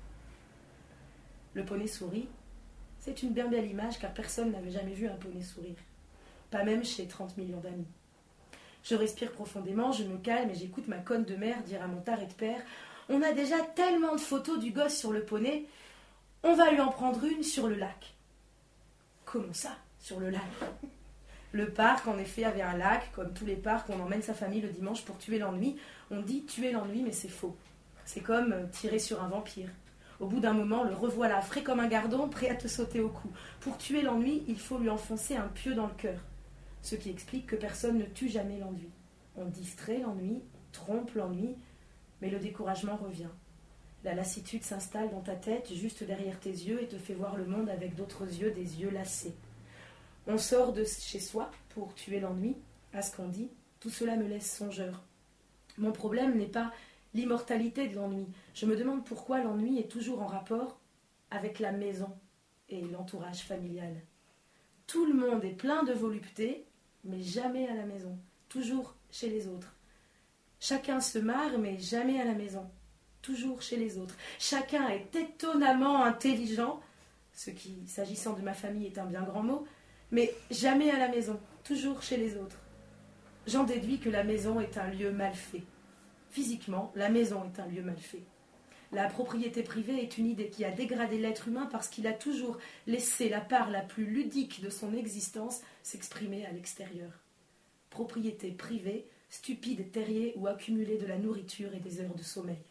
Le poney sourit. C'est une bien belle image car personne n'avait jamais vu un poney sourire. Pas même chez 30 millions d'amis. Je respire profondément, je me calme et j'écoute ma conne de mère dire à mon taré de père « On a déjà tellement de photos du gosse sur le poney, on va lui en prendre une sur le lac. » Comment ça, sur le lac ? Le parc, en effet, avait un lac. Comme tous les parcs, on emmène sa famille le dimanche pour tuer l'ennui. On dit tuer l'ennui, mais c'est faux. C'est comme tirer sur un vampire. Au bout d'un moment, le revoilà, frais comme un gardon, prêt à te sauter au cou. Pour tuer l'ennui, il faut lui enfoncer un pieu dans le cœur. Ce qui explique que personne ne tue jamais l'ennui. On distrait l'ennui, on trompe l'ennui, mais le découragement revient. La lassitude s'installe dans ta tête, juste derrière tes yeux, et te fait voir le monde avec d'autres yeux, des yeux lassés. On sort de chez soi pour tuer l'ennui, à ce qu'on dit. Tout cela me laisse songeur. Mon problème n'est pas l'immortalité de l'ennui. Je me demande pourquoi l'ennui est toujours en rapport avec la maison et l'entourage familial. Tout le monde est plein de volupté, mais jamais à la maison, toujours chez les autres. Chacun se marre, mais jamais à la maison, toujours chez les autres. Chacun est étonnamment intelligent, ce qui, s'agissant de ma famille, est un bien grand mot, mais jamais à la maison, toujours chez les autres. J'en déduis que la maison est un lieu mal fait. Physiquement, la maison est un lieu mal fait. La propriété privée est une idée qui a dégradé l'être humain parce qu'il a toujours laissé la part la plus ludique de son existence s'exprimer à l'extérieur. Propriété privée, stupide terrier où accumuler de la nourriture et des heures de sommeil.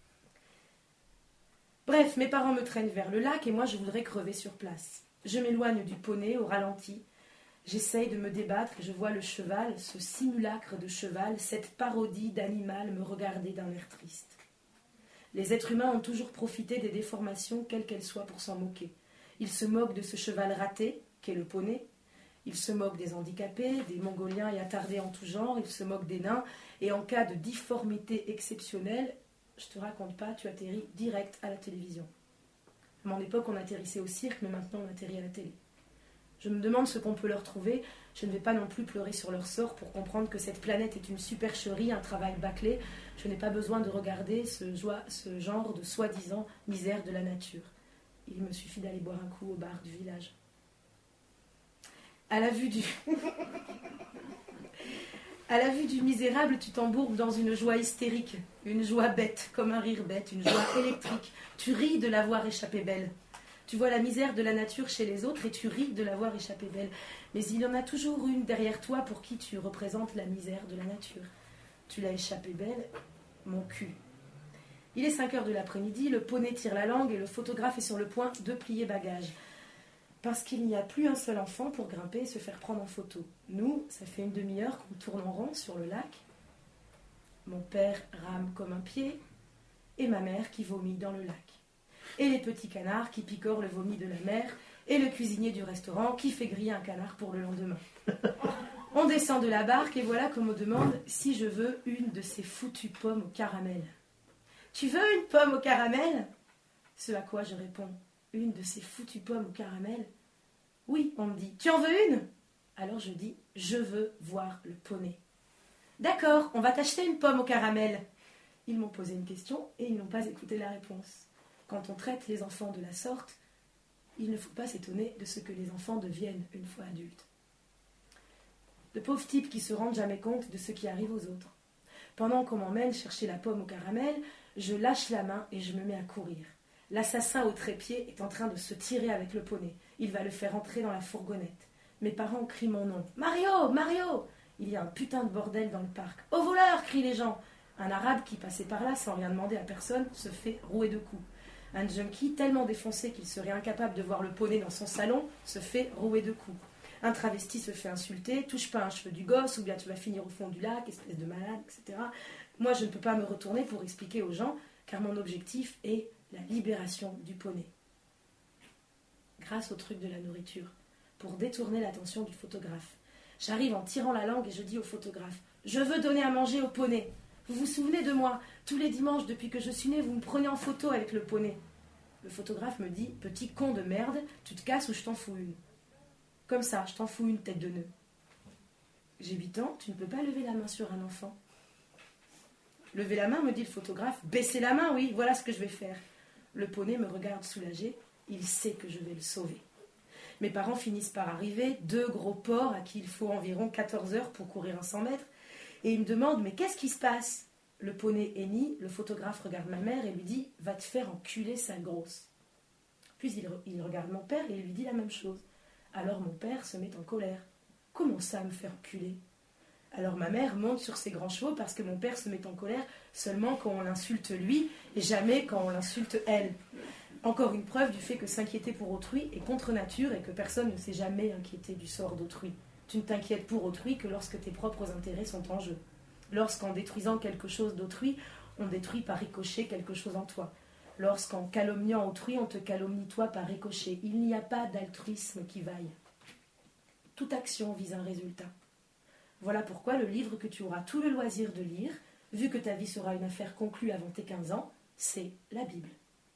Bref, mes parents me traînent vers le lac et moi je voudrais crever sur place. Je m'éloigne du poney au ralenti. J'essaye de me débattre et je vois le cheval, ce simulacre de cheval, cette parodie d'animal me regarder d'un air triste. Les êtres humains ont toujours profité des déformations, quelles qu'elles soient, pour s'en moquer. Ils se moquent de ce cheval raté, qu'est le poney. Ils se moquent des handicapés, des mongoliens et attardés en tout genre. Ils se moquent des nains. Et en cas de difformité exceptionnelle, je te raconte pas, tu atterris direct à la télévision. À mon époque, on atterrissait au cirque, mais maintenant on atterrit à la télé. Je me demande ce qu'on peut leur trouver. Je ne vais pas non plus pleurer sur leur sort pour comprendre que cette planète est une supercherie, un travail bâclé. Je n'ai pas besoin de regarder ce genre de soi-disant misère de la nature. Il me suffit d'aller boire un coup au bar du village. À la vue du misérable, tu t'embourbes dans une joie hystérique, une joie bête, comme un rire bête, une joie électrique. Tu ris de la voir échapper belle. Tu vois la misère de la nature chez les autres et tu ris de la voir échapper belle. Mais il y en a toujours une derrière toi pour qui tu représentes la misère de la nature. Tu l'as échappée belle, mon cul. Il est 5h de l'après-midi, le poney tire la langue et le photographe est sur le point de plier bagages. Parce qu'il n'y a plus un seul enfant pour grimper et se faire prendre en photo. Nous, ça fait une demi-heure qu'on tourne en rond sur le lac. Mon père rame comme un pied et ma mère qui vomit dans le lac. Et les petits canards qui picorent le vomi de la mère et le cuisinier du restaurant qui fait griller un canard pour le lendemain. On descend de la barque et voilà qu'on me demande si je veux une de ces foutues pommes au caramel. « Tu veux une pomme au caramel ?» Ce à quoi je réponds, une de ces foutues pommes au caramel. Oui, on me dit, tu en veux une? Alors je dis, je veux voir le poney. D'accord, on va t'acheter une pomme au caramel. Ils m'ont posé une question et ils n'ont pas écouté la réponse. Quand on traite les enfants de la sorte, il ne faut pas s'étonner de ce que les enfants deviennent une fois adultes. De pauvres types qui se rendent jamais compte de ce qui arrive aux autres. Pendant qu'on m'emmène chercher la pomme au caramel, je lâche la main et je me mets à courir. L'assassin au trépied est en train de se tirer avec le poney. Il va le faire entrer dans la fourgonnette. Mes parents crient mon nom. « Mario, Mario !» Il y a un putain de bordel dans le parc. « Au voleur !» crient les gens. Un arabe qui passait par là sans rien demander à personne se fait rouer de coups. Un junkie tellement défoncé qu'il serait incapable de voir le poney dans son salon se fait rouer de coups. Un travesti se fait insulter, touche pas un cheveu du gosse, ou bien tu vas finir au fond du lac, espèce de malade, etc. Moi, je ne peux pas me retourner pour expliquer aux gens, car mon objectif est la libération du poney. Grâce au truc de la nourriture, pour détourner l'attention du photographe. J'arrive en tirant la langue et je dis au photographe, « Je veux donner à manger au poney. Vous vous souvenez de moi? Tous les dimanches, depuis que je suis née, vous me prenez en photo avec le poney. » Le photographe me dit, « Petit con de merde, tu te casses ou je t'en fous une. » Comme ça, je t'en fous une, tête de nœud. J'ai 8 ans, tu ne peux pas lever la main sur un enfant. Lever la main, me dit le photographe. Baisser la main, oui, voilà ce que je vais faire. Le poney me regarde soulagé. Il sait que je vais le sauver. Mes parents finissent par arriver, 2 gros porcs à qui il faut environ 14 heures pour courir un 100 mètres. Et ils me demandent, mais qu'est-ce qui se passe? Le poney hennit, le photographe regarde ma mère et lui dit, va te faire enculer, sale grosse. Puis il regarde mon père et il lui dit la même chose. Alors mon père se met en colère. Comment ça, me faire enculer? Alors ma mère monte sur ses grands chevaux parce que mon père se met en colère seulement quand on l'insulte lui et jamais quand on l'insulte elle. Encore une preuve du fait que s'inquiéter pour autrui est contre nature et que personne ne s'est jamais inquiété du sort d'autrui. Tu ne t'inquiètes pour autrui que lorsque tes propres intérêts sont en jeu. Lorsqu'en détruisant quelque chose d'autrui, on détruit par ricochet quelque chose en toi. Lorsqu'en calomniant autrui, on te calomnie toi par ricochet. Il n'y a pas d'altruisme qui vaille. Toute action vise un résultat. Voilà pourquoi le livre que tu auras tout le loisir de lire, vu que ta vie sera une affaire conclue avant tes 15 ans, c'est la Bible.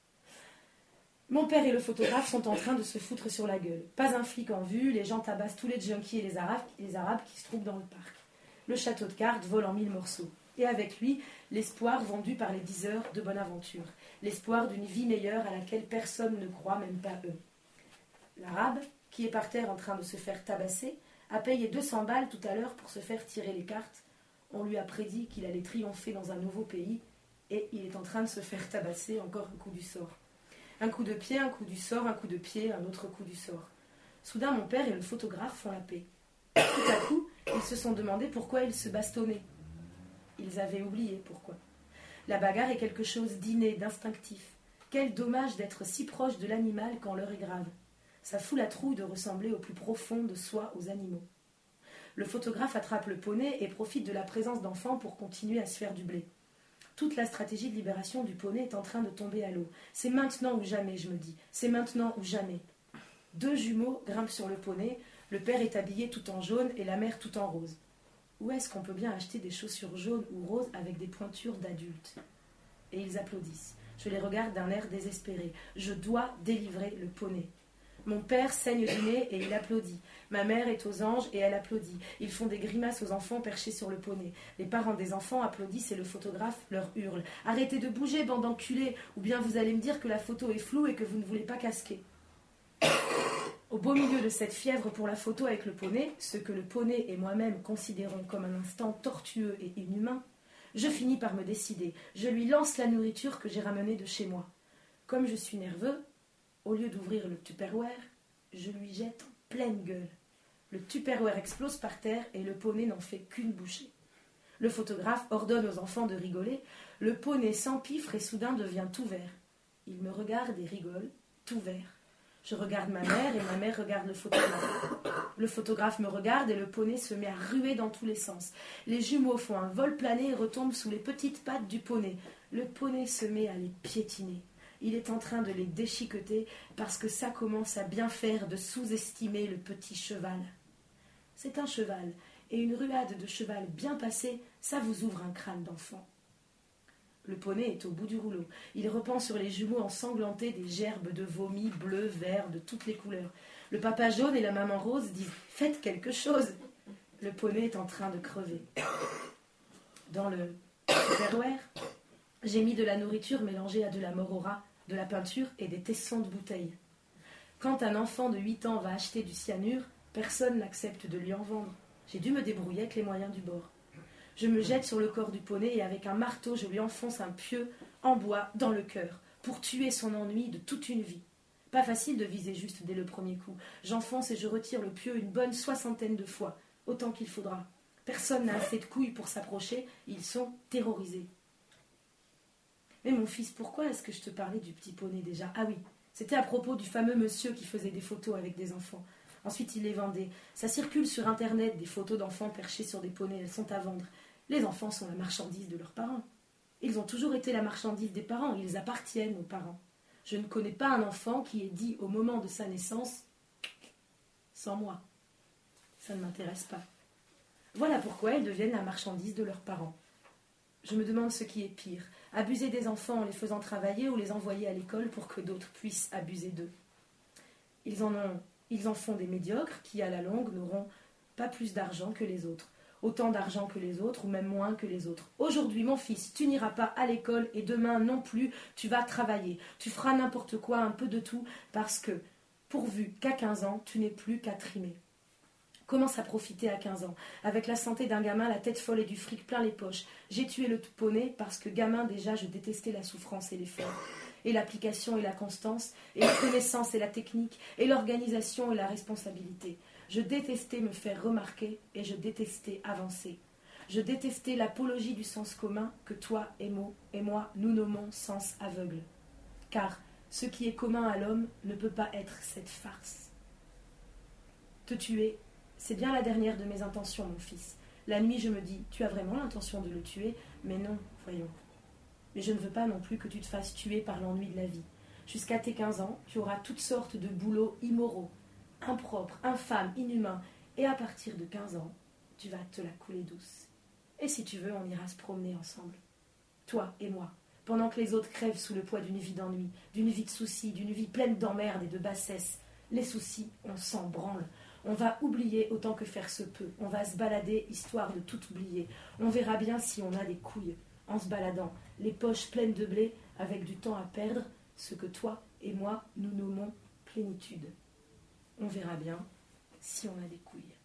Mon père et le photographe sont en train de se foutre sur la gueule. Pas un flic en vue, les gens tabassent tous les junkies et les arabes qui se trouvent dans le parc. Le château de cartes vole en 1000 morceaux. Et avec lui, l'espoir vendu par les diseurs de Bonaventure. L'espoir d'une vie meilleure à laquelle personne ne croit, même pas eux. L'arabe, qui est par terre en train de se faire tabasser, a payé 200 balles tout à l'heure pour se faire tirer les cartes. On lui a prédit qu'il allait triompher dans un nouveau pays et il est en train de se faire tabasser encore un coup du sort. Un coup de pied, un coup du sort, un coup de pied, un autre coup du sort. Soudain, mon père et le photographe font la paix. Tout à coup, ils se sont demandé pourquoi ils se bastonnaient. Ils avaient oublié pourquoi. La bagarre est quelque chose d'inné, d'instinctif. Quel dommage d'être si proche de l'animal quand l'heure est grave. Ça fout la trouille de ressembler au plus profond de soi aux animaux. Le photographe attrape le poney et profite de la présence d'enfants pour continuer à se faire du blé. Toute la stratégie de libération du poney est en train de tomber à l'eau. C'est maintenant ou jamais, je me dis. C'est maintenant ou jamais. 2 jumeaux grimpent sur le poney. Le père est habillé tout en jaune et la mère tout en rose. Où est-ce qu'on peut bien acheter des chaussures jaunes ou roses avec des pointures d'adultes? Et ils applaudissent. Je les regarde d'un air désespéré. Je dois délivrer le poney. Mon père saigne du nez et il applaudit. Ma mère est aux anges et elle applaudit. Ils font des grimaces aux enfants perchés sur le poney. Les parents des enfants applaudissent et le photographe leur hurle. « Arrêtez de bouger, bande d'enculés, ou bien vous allez me dire que la photo est floue et que vous ne voulez pas casquer. » Au beau milieu de cette fièvre pour la photo avec le poney, ce que le poney et moi-même considérons comme un instant tortueux et inhumain, je finis par me décider. Je lui lance la nourriture que j'ai ramenée de chez moi. Comme je suis nerveux, au lieu d'ouvrir le Tupperware, je lui jette en pleine gueule. Le Tupperware explose par terre et le poney n'en fait qu'une bouchée. Le photographe ordonne aux enfants de rigoler. Le poney s'empiffre et soudain devient tout vert. Il me regarde et rigole, tout vert. Je regarde ma mère et ma mère regarde le photographe. Le photographe me regarde et le poney se met à ruer dans tous les sens. Les jumeaux font un vol plané et retombent sous les petites pattes du poney. Le poney se met à les piétiner. Il est en train de les déchiqueter parce que ça commence à bien faire de sous-estimer le petit cheval. C'est un cheval, et une ruade de cheval bien passée, ça vous ouvre un crâne d'enfant. Le poney est au bout du rouleau. Il repend sur les jumeaux ensanglantés des gerbes de vomi bleu, vert, de toutes les couleurs. Le papa jaune et la maman rose disent « Faites quelque chose !» Le poney est en train de crever. Dans le Tupperware, j'ai mis de la nourriture mélangée à de la morora, de la peinture et des tessons de bouteilles. Quand un enfant de 8 ans va acheter du cyanure, personne n'accepte de lui en vendre. J'ai dû me débrouiller avec les moyens du bord. Je me jette sur le corps du poney et avec un marteau, je lui enfonce un pieu en bois dans le cœur pour tuer son ennui de toute une vie. Pas facile de viser juste dès le premier coup. J'enfonce et je retire le pieu une bonne 60aine de fois, autant qu'il faudra. Personne n'a assez de couilles pour s'approcher, ils sont terrorisés. Mais mon fils, pourquoi est-ce que je te parlais du petit poney déjà ? Ah oui, c'était à propos du fameux monsieur qui faisait des photos avec des enfants. Ensuite, il les vendait. Ça circule sur Internet, des photos d'enfants perchés sur des poneys, elles sont à vendre. Les enfants sont la marchandise de leurs parents. Ils ont toujours été la marchandise des parents, ils appartiennent aux parents. Je ne connais pas un enfant qui ait dit au moment de sa naissance « sans moi ». Ça ne m'intéresse pas. Voilà pourquoi ils deviennent la marchandise de leurs parents. Je me demande ce qui est pire, abuser des enfants en les faisant travailler ou les envoyer à l'école pour que d'autres puissent abuser d'eux. Ils en font des médiocres qui, à la longue, n'auront pas plus d'argent que les autres. Autant d'argent que les autres, ou même moins que les autres. Aujourd'hui, mon fils, tu n'iras pas à l'école et demain non plus, tu vas travailler. Tu feras n'importe quoi, un peu de tout, parce que, pourvu qu'à 15 ans, tu n'aies plus qu'à trimer. Commence à profiter à 15 ans. Avec la santé d'un gamin, la tête folle et du fric plein les poches. J'ai tué le poney parce que gamin, déjà, je détestais la souffrance et l'effort. Et l'application et la constance, et la connaissance et la technique, et l'organisation et la responsabilité. Je détestais me faire remarquer et je détestais avancer. Je détestais l'apologie du sens commun que toi et moi nous nommons sens aveugle. Car ce qui est commun à l'homme ne peut pas être cette farce. Te tuer, c'est bien la dernière de mes intentions, mon fils. La nuit, je me dis, tu as vraiment l'intention de le tuer, mais non, voyons. Mais je ne veux pas non plus que tu te fasses tuer par l'ennui de la vie. Jusqu'à tes 15 ans, tu auras toutes sortes de boulots immoraux, impropres, infâmes, inhumains. Et à partir de 15 ans, tu vas te la couler douce. Et si tu veux, on ira se promener ensemble. Toi et moi, pendant que les autres crèvent sous le poids d'une vie d'ennui, d'une vie de soucis, d'une vie pleine d'emmerdes et de bassesse. Les soucis, on s'en branle. On va oublier autant que faire se peut. On va se balader histoire de tout oublier. On verra bien si on a des couilles. En se baladant, les poches pleines de blé, avec du temps à perdre, ce que toi et moi nous nommons plénitude. On verra bien si on a des couilles.